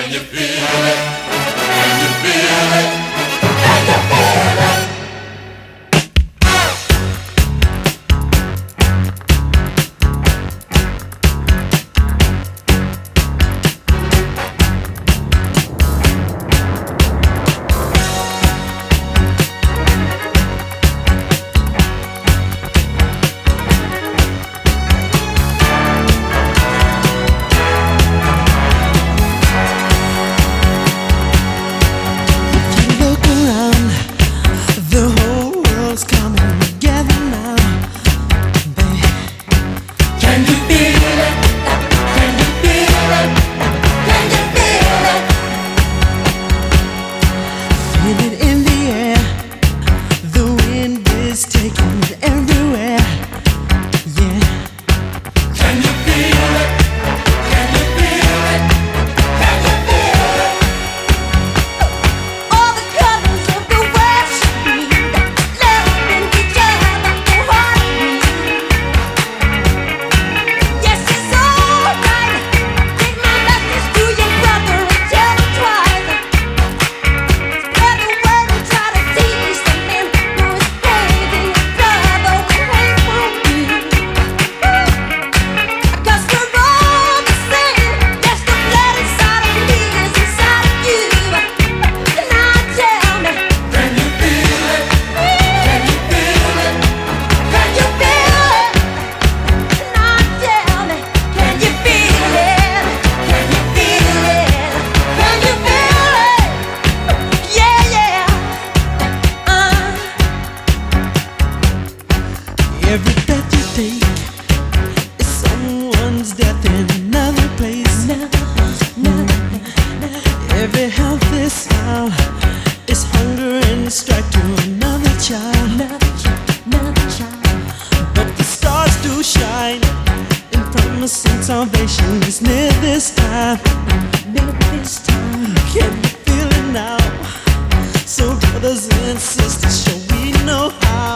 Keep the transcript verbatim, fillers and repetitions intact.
Every breath you take is someone's death in another place. Every healthy smile is hunger and strike to another child. But the stars do shine, and promising salvation is near this time. Can you feel it now? So brothers and sisters, shall we know how?